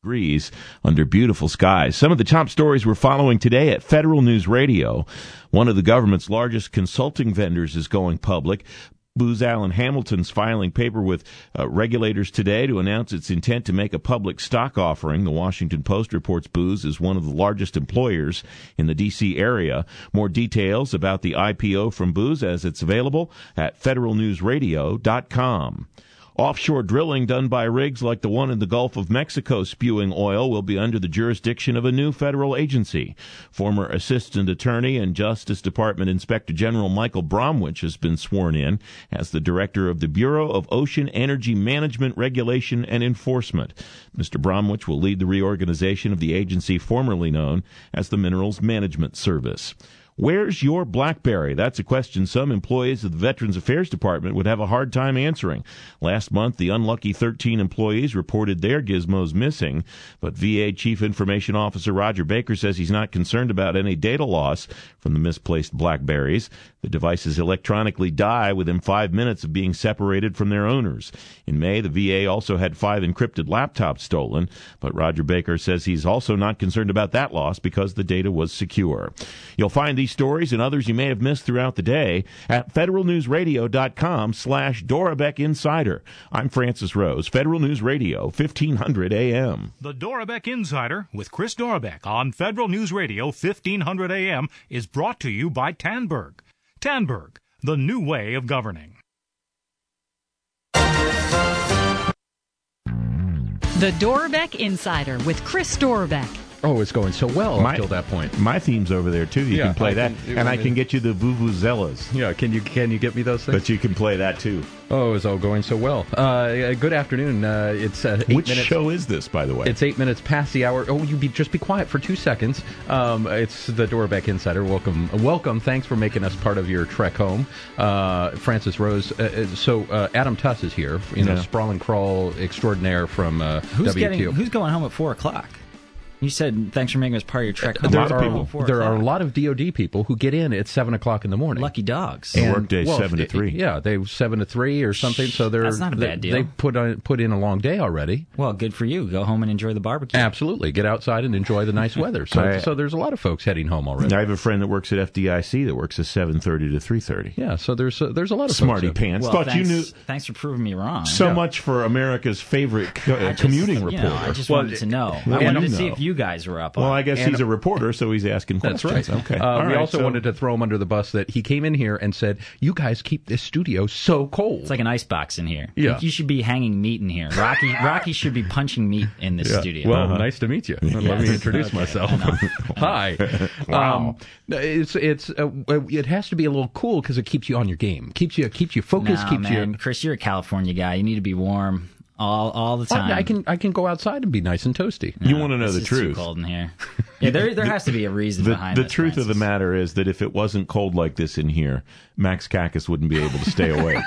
degrees under beautiful skies. Some of the top stories we're following today at Federal News Radio. One of the government's largest consulting vendors is going public. Booz Allen Hamilton's filing paper with regulators today to announce its intent to make a public stock offering. The Washington Post reports Booz is one of the largest employers in the D.C. area. More details about the IPO from Booz as it's available at federalnewsradio.com. Offshore drilling done by rigs like the one in the Gulf of Mexico spewing oil will be under the jurisdiction of a new federal agency. Former Assistant Attorney and Justice Department Inspector General Michael Bromwich has been sworn in as the Director of the Bureau of Ocean Energy Management, Regulation, and Enforcement. Mr. Bromwich will lead the reorganization of the agency formerly known as the Minerals Management Service. Where's your BlackBerry? That's a question some employees of the Veterans Affairs Department would have a hard time answering. Last month, the unlucky 13 employees reported their gizmos missing, but VA Chief Information Officer Roger Baker says he's not concerned about any data loss from the misplaced BlackBerries. The devices electronically die within 5 minutes of being separated from their owners. In May, the VA also had 5 encrypted laptops stolen, but Roger Baker says he's also not concerned about that loss because the data was secure. You'll find these stories and others you may have missed throughout the day at federalnewsradio.com/Dora Beck Insider. I'm Francis Rose, Federal News Radio, 1500 AM. The Dora Beck Insider with Chris Dorbeck on Federal News Radio, 1500 AM is brought to you by Tandberg. Tandberg, the new way of governing. The Dora Beck Insider with Chris Dorbeck. Oh, it's going so well up till that point. My theme's over there, too. You can play that. And I can get you the Vuvuzelas. Yeah, can you get me those things? But you can play that, too. Oh, it's all going so well. Good afternoon. It's 8 Which minutes. show is this, by the way? It's 8 minutes past the hour. Oh, just be quiet for 2 seconds. It's the Dora Beck Insider. Welcome. Thanks for making us part of your trek home. Francis Rose. Adam Tuss is here. Sprawl and crawl extraordinaire from WTO. Who's going home at 4 o'clock? You said thanks for making us part of your trek. There are a lot of DOD people who get in at 7 o'clock in the morning. Lucky dogs. The workday 7 to 3. Yeah, they 7 to 3 or something. So that's not a bad deal. They put in a long day already. Well, good for you. Go home and enjoy the barbecue. Absolutely, get outside and enjoy the nice weather. So there's a lot of folks heading home already. I have a friend that works at FDIC that works at 7:30 to 3:30. Yeah, so there's a lot of smarty folks pants. Well, Thought thanks, you knew. Thanks for proving me wrong. So much for America's favorite commuting reporter. I just wanted to know. I wanted to see if you guys were up on. Well, I guess he's a reporter, so he's asking questions. That's right. Okay. We also wanted to throw him under the bus that he came in here and said, "You guys keep this studio so cold." It's like an icebox in here. Yeah. You should be hanging meat in here. Rocky should be punching meat in this studio. Well, nice to meet you. Let me introduce myself. Hi. Wow. It has to be a little cool because it keeps you on your game. Keeps you focused. Chris, you're a California guy. You need to be warm all the time. I can go outside and be nice and toasty. You want to know the truth? It's too cold in here. Yeah, there has to be a reason behind the this. The truth of the matter is that if it wasn't cold like this in here, Max Kakis wouldn't be able to stay awake.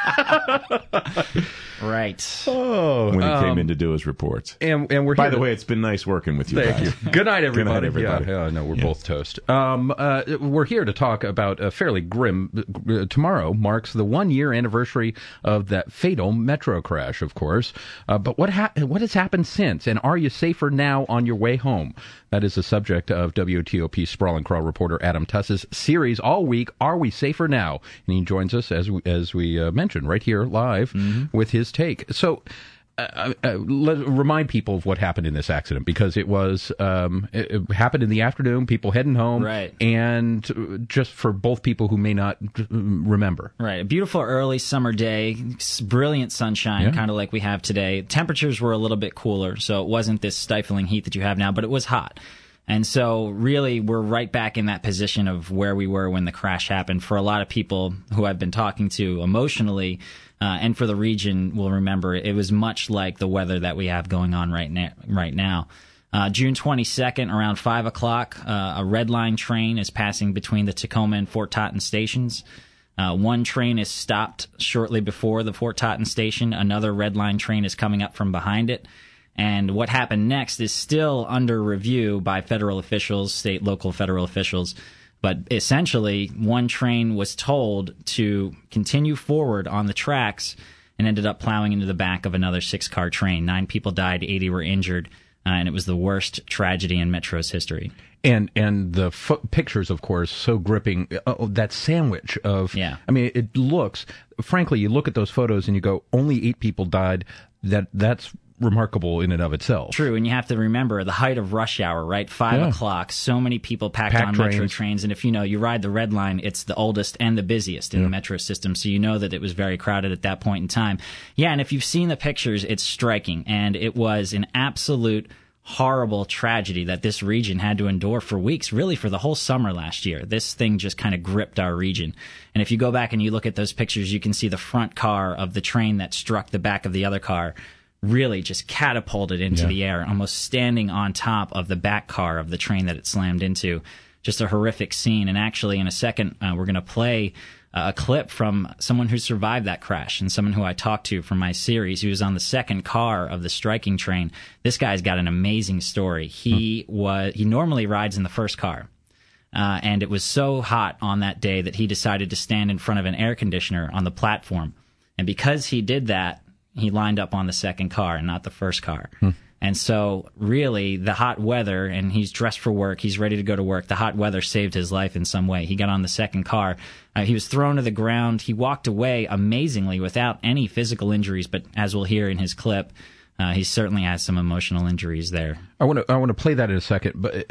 Right. Oh, when he came in to do his reports. And we're by the way, it's been nice working with you. Thank you. Good night, everybody. Good night, everybody. Yeah, no, we're both toast. We're here to talk about a fairly grim. Tomorrow marks the 1-year anniversary of that fatal metro crash, of course. But what has happened since? And are you safer now on your way home? That is the subject of WTOP Sprawl and Crawl reporter Adam Tuss's series all week. Are we safer now? And he joins us as we mentioned right here live with his take. So. Remind people of what happened in this accident, because it happened in the afternoon, people heading home, right? And just for both people who may not remember, right? A beautiful early summer day, brilliant sunshine, kind of like we have today. Temperatures were a little bit cooler, so it wasn't this stifling heat that you have now, but it was hot. And so really we're right back in that position of where we were when the crash happened. For a lot of people who I've been talking to emotionally, and for the region will remember, it was much like the weather that we have going on right now. June 22nd, around 5 o'clock, a Red Line train is passing between the Tacoma and Fort Totten stations. One train is stopped shortly before the Fort Totten station. Another Red Line train is coming up from behind it. And what happened next is still under review by federal officials, state, local, federal officials. But essentially, one train was told to continue forward on the tracks and ended up plowing into the back of another 6-car train. 9 people died, 80 were injured. and it was the worst tragedy in Metro's history. And the pictures, of course, so gripping. That sandwich of, I mean, it looks, frankly, you look at those photos and you go, only 8 people died. That's remarkable in and of itself. True, and you have to remember the height of rush hour, right? 5 o'clock, so many people packed on Metro trains. And if you ride the Red Line, it's the oldest and the busiest in the Metro system. So you know that it was very crowded at that point in time. Yeah, and if you've seen the pictures, it's striking. And it was an absolute horrible tragedy that this region had to endure for weeks, really for the whole summer last year. This thing just kind of gripped our region. And if you go back and you look at those pictures, you can see the front car of the train that struck the back of the other car really just catapulted into the air, almost standing on top of the back car of the train that it slammed into. Just a horrific scene. And actually, in a second, we're going to play a clip from someone who survived that crash and someone who I talked to from my series. He was on the second car of the striking train. This guy's got an amazing story. He normally rides in the first car. And it was so hot on that day that he decided to stand in front of an air conditioner on the platform. And because he did that, he lined up on the second car and not the first car. And so really the hot weather, and he's dressed for work, he's ready to go to work. The hot weather saved his life in some way. He got on the second car. He was thrown to the ground. He walked away amazingly without any physical injuries, but as we'll hear in his clip, he certainly has some emotional injuries there. I want to play that in a second, but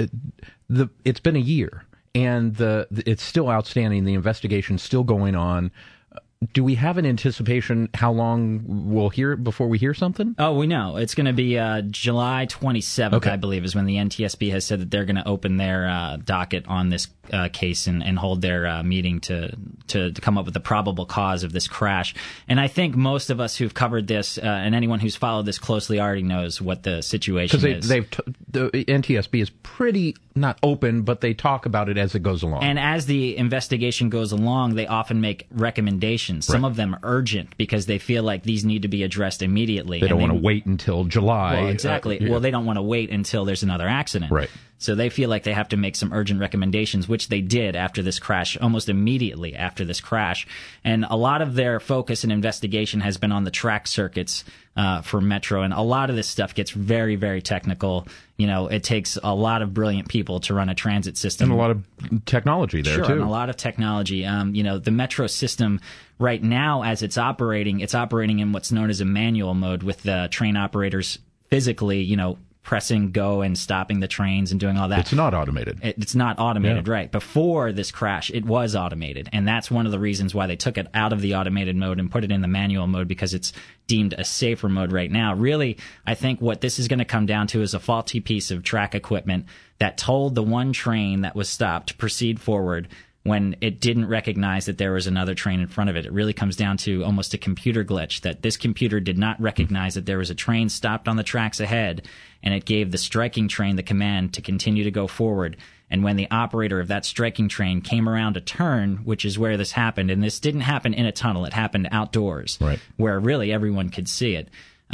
it's been a year, and it's still outstanding. The investigation's still going on. Do we have an anticipation how long we'll hear before we hear something? Oh, we know. It's going to be July 27th, I believe, is when the NTSB has said that they're going to open their docket on this case and hold their meeting to come up with the probable cause of this crash. And I think most of us who've covered this and anyone who's followed this closely already knows what the situation is. Because the NTSB is pretty not open, but they talk about it as it goes along. And as the investigation goes along, they often make recommendations. Some of them urgent because they feel like these need to be addressed immediately. They don't want to wait until July. Well, exactly. Well, they don't want to wait until there's another accident. Right. So they feel like they have to make some urgent recommendations, which they did after this crash, almost immediately after this crash. And a lot of their focus and investigation has been on the track circuits for Metro. And a lot of this stuff gets very, very technical. It takes a lot of brilliant people to run a transit system. And a lot of technology there, too. And a lot of technology. The Metro system right now, as it's operating in what's known as a manual mode with the train operators physically, pressing go and stopping the trains and doing all that. It's not automated. It's not automated, right. Before this crash, it was automated. And that's one of the reasons why they took it out of the automated mode and put it in the manual mode, because it's deemed a safer mode right now. Really, I think what this is going to come down to is a faulty piece of track equipment that told the one train that was stopped to proceed forward when it didn't recognize that there was another train in front of it. It really comes down to almost a computer glitch, that this computer did not recognize that there was a train stopped on the tracks ahead, and it gave the striking train the command to continue to go forward. And when the operator of that striking train came around a turn, which is where this happened, and this didn't happen in a tunnel, it happened outdoors, where really everyone could see it.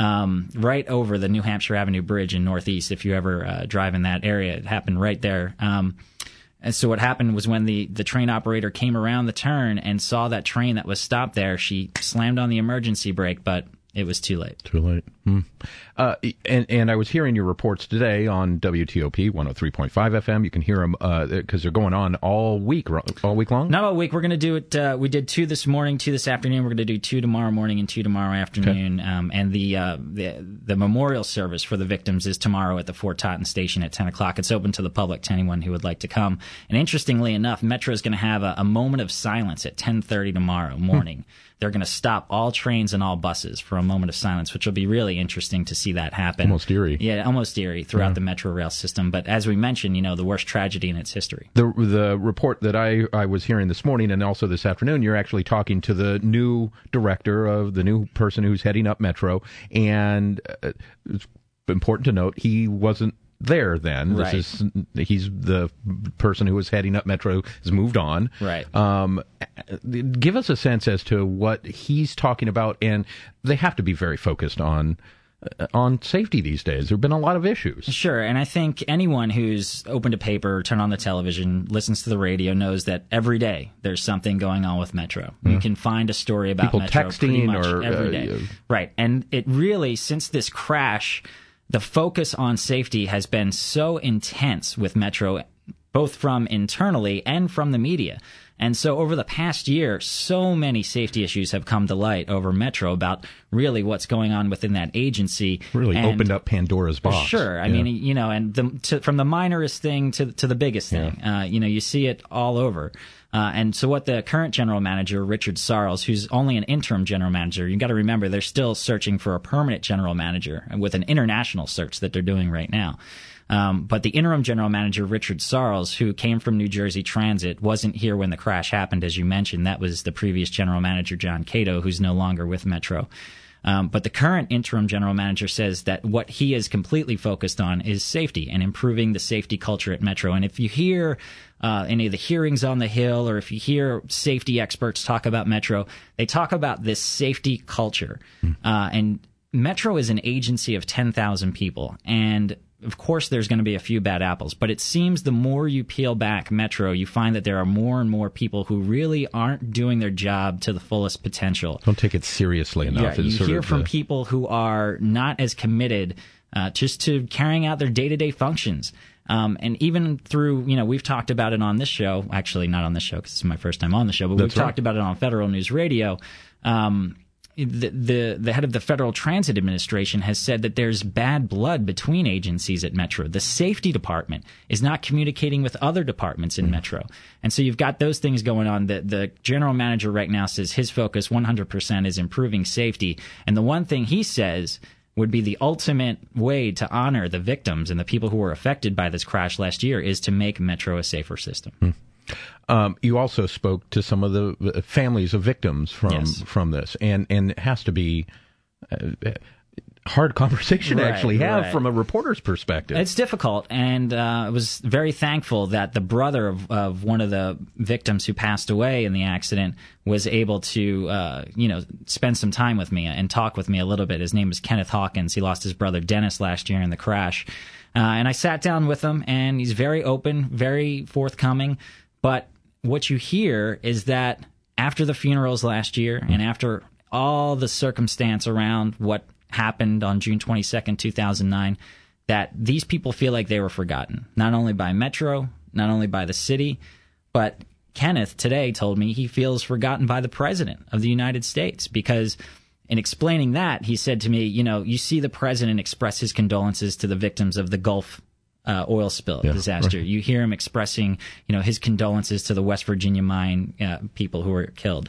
Right over the New Hampshire Avenue Bridge in Northeast, if you ever drive in that area, it happened right there. And so what happened was when the train operator came around the turn and saw that train that was stopped there, she slammed on the emergency brake, but it was too late. Too late. And I was hearing your reports today on WTOP 103.5 FM. You can hear them because they're going on all week long? Not all week. We're going to do it. We did 2 this morning, 2 this afternoon. We're going to do 2 tomorrow morning and 2 tomorrow afternoon. Okay. And the memorial service for the victims is tomorrow at the Fort Totten station at 10 o'clock. It's open to the public, to anyone who would like to come. And interestingly enough, Metro is going to have a moment of silence at 10:30 tomorrow morning. They're going to stop all trains and all buses for a moment of silence, which will be really interesting to see that happen. Almost eerie. Yeah, almost eerie throughout the Metro rail system. But as we mentioned, the worst tragedy in its history. The report that I was hearing this morning and also this afternoon, you're actually talking to the new director of the new person who's heading up Metro. And it's important to note he wasn't there then. Right. He's the person who was heading up Metro, has moved on. Right. Give us a sense as to what he's talking about, and they have to be very focused on safety these days. There have been a lot of issues. Sure, and I think anyone who's opened a paper, turned on the television, listens to the radio knows that every day there's something going on with Metro. You can find a story about people Metro texting pretty much or every day. Right, and it really, since this crash, the focus on safety has been so intense with Metro, both from internally and from the media. And so over the past year, so many safety issues have come to light over Metro about really what's going on within that agency. Really opened up Pandora's box. Sure. I mean, you know, and from the minorest thing to the biggest thing, you know, you see it all over. And so what the current general manager, Richard Sarles, who's only an interim general manager, you got to remember they're still searching for a permanent general manager with an international search that they're doing right now. But the interim general manager, Richard Sarles, who came from New Jersey Transit, wasn't here when the crash happened, as you mentioned. That was the previous general manager, John Cato, who's no longer with Metro. But the current interim general manager says that what he is completely focused on is safety and improving the safety culture at Metro. And if you hear any of the hearings on the Hill, or if you hear safety experts talk about Metro, they talk about this safety culture. And Metro is an agency of 10,000 people, and of course there's going to be a few bad apples, but it seems the more you peel back Metro, you find that there are more and more people who really aren't doing their job to the fullest potential. Don't take it seriously enough. Yeah, you hear from people who are not as committed just to carrying out their day-to-day functions. And even through, you know, we've talked about it on this show, actually not on this show because it's my first time on the show, but we've talked about it on Federal News Radio. The head of the Federal Transit Administration has said that there's bad blood between agencies at Metro. The safety department is not communicating with other departments in Metro. And so you've got those things going on. The general manager right now says his focus 100% is improving safety. And the one thing he says would be the ultimate way to honor the victims and the people who were affected by this crash last year is to make Metro a safer system. You also spoke to some of the families of victims from this, and it has to be a hard conversation to actually have from a reporter's perspective. It's difficult, and I was very thankful that the brother of one of the victims who passed away in the accident was able to, spend some time with me and talk with me a little bit. His name is Kenneth Hawkins. He lost his brother Dennis last year in the crash, and I sat down with him, and he's very open, very forthcoming. But what you hear is that after the funerals last year and after all the circumstance around what happened on June 22nd, 2009, that these people feel like they were forgotten, not only by Metro, not only by the city, but Kenneth today told me he feels forgotten by the President of the United States because in explaining that, he said to me, you know, you see the President express his condolences to the victims of the Gulf oil spill disaster. Right. You hear him expressing, you know, his condolences to the West Virginia mine people who were killed.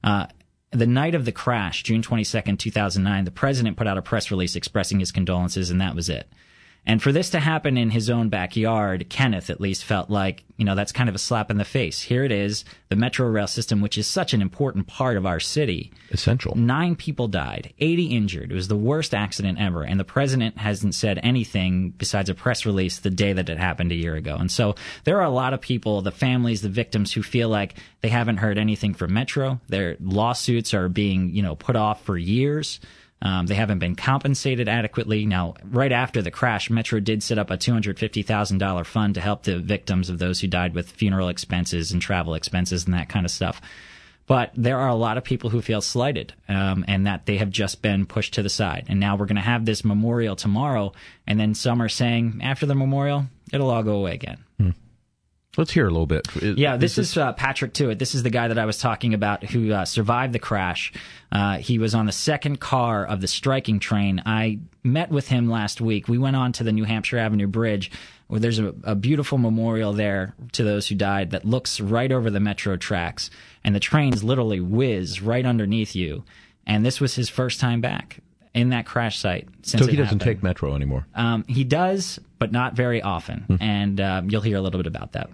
The night of the crash, June 22nd, 2009, the president put out a press release expressing his condolences, and that was it. And for this to happen in his own backyard, Kenneth at least felt like, you know, that's kind of a slap in the face. Here it is, the Metro rail system, which is such an important part of our city. Essential. 9 people died, 80 injured. It was the worst accident ever. And the president hasn't said anything besides a press release the day that it happened a year ago. And so there are a lot of people, the families, the victims, who feel like they haven't heard anything from Metro. Their lawsuits are being, you know, put off for years. They haven't been compensated adequately. Now, right after the crash, Metro did set up a $250,000 fund to help the victims of those who died with funeral expenses and travel expenses and that kind of stuff. But there are a lot of people who feel slighted and that they have just been pushed to the side. And now we're going to have this memorial tomorrow, and then some are saying after the memorial, it'll all go away again. Let's hear a little bit. This is Patrick Tewitt. This is the guy that I was talking about who survived the crash. He was on the second car of the striking train. I met with him last week. We went on to the New Hampshire Avenue Bridge, where there's a beautiful memorial there to those who died that looks right over the Metro tracks. And the trains literally whiz right underneath you. And this was his first time back in that crash site since So he doesn't take Metro anymore? He does, but not very often. And you'll hear a little bit about that.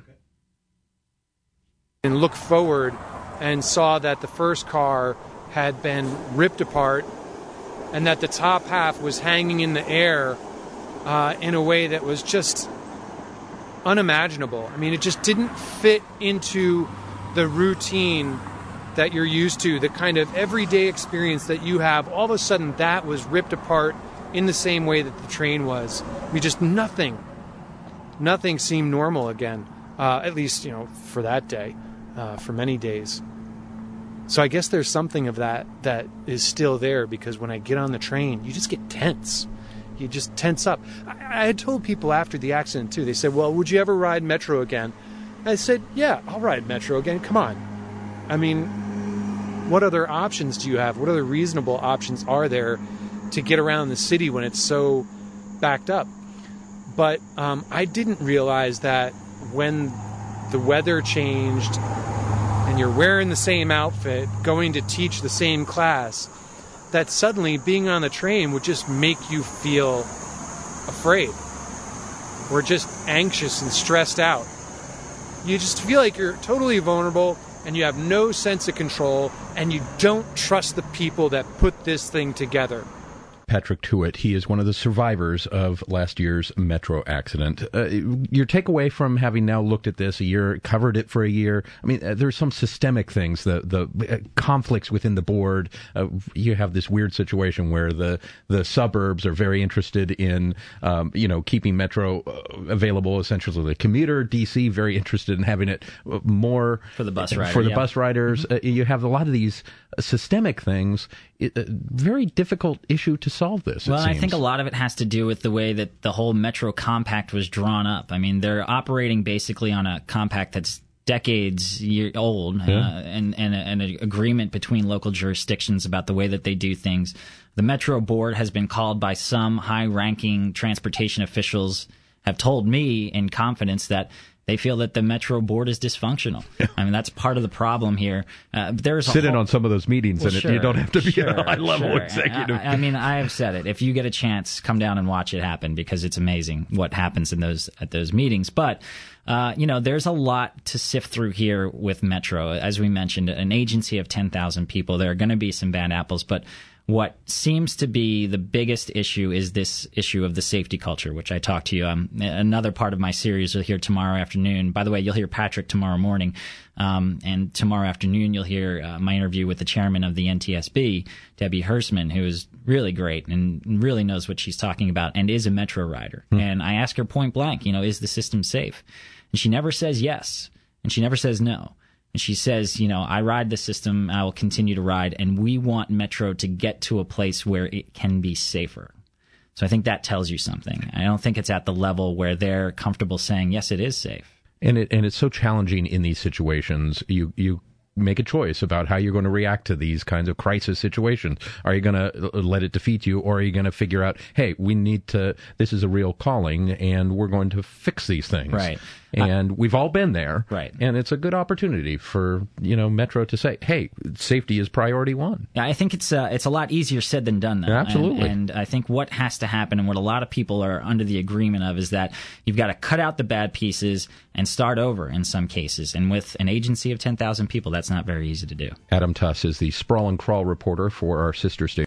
And looked forward and saw that the first car had been ripped apart and that the top half was hanging in the air in a way that was just unimaginable. I mean, it just didn't fit into the routine that you're used to, the kind of everyday experience that you have. All of a sudden, that was ripped apart in the same way that the train was. I mean, just nothing seemed normal again, at least, you know, for that day. For many days. So I guess there's something of that is still there, because when I get on the train, you just get tense. You just tense up. I had told people after the accident, too. They said, well, would you ever ride Metro again? I said, yeah, I'll ride Metro again. Come on. I mean, what other options do you have? What other reasonable options are there to get around the city when it's so backed up? But I didn't realize that when the weather changed and you're wearing the same outfit, going to teach the same class, that suddenly being on the train would just make you feel afraid or just anxious and stressed out. You just feel like you're totally vulnerable and you have no sense of control and you don't trust the people that put this thing together. Patrick Tuitt, he is one of the survivors of last year's Metro accident. Your takeaway from having now looked at this a year, covered it for a year, I mean, there's some systemic things, the conflicts within the board. You have this weird situation where the suburbs are very interested in, keeping Metro available essentially to the commuter. DC very interested in having it more for the bus rider, for the bus riders. Mm-hmm. You have a lot of these systemic things. Very difficult issue to solve this. Well, I think a lot of it has to do with the way that the whole Metro Compact was drawn up. I mean, they're operating basically on a compact that's decades old, and an agreement between local jurisdictions about the way that they do things. The Metro Board has been called by some high-ranking transportation officials, have told me in confidence that they feel that the Metro Board is dysfunctional. I mean, that's part of the problem here. Sit in on some of those meetings, and you don't have to be a high-level executive. I mean, I have said it. If you get a chance, come down and watch it happen, because it's amazing what happens at those meetings. But there's a lot to sift through here with Metro. As we mentioned, an agency of 10,000 people. There are going to be some bad apples, but what seems to be the biggest issue is this issue of the safety culture, which I talked to you. Another part of my series you'll hear tomorrow afternoon. By the way, you'll hear Patrick tomorrow morning. And tomorrow afternoon, you'll hear my interview with the chairman of the NTSB, Debbie Hersman, who is really great and really knows what she's talking about and is a Metro rider. And I ask her point blank, is the system safe? And she never says yes, and she never says no. And she says, I ride the system, I will continue to ride, and we want Metro to get to a place where it can be safer. So I think that tells you something. I don't think it's at the level where they're comfortable saying, yes, it is safe. And it's so challenging in these situations. You make a choice about how you're going to react to these kinds of crisis situations. Are you going to let it defeat you, or are you going to figure out, hey, this is a real calling, and we're going to fix these things. Right. And we've all been there. Right. And it's a good opportunity for, Metro to say, hey, safety is priority one. Yeah, I think it's a lot easier said than done, though. Yeah, absolutely. And I think what has to happen, and what a lot of people are under the agreement of, is that you've got to cut out the bad pieces and start over in some cases. And with an agency of 10,000 people, that's not very easy to do. Adam Tuss is the Sprawl and Crawl reporter for our sister station.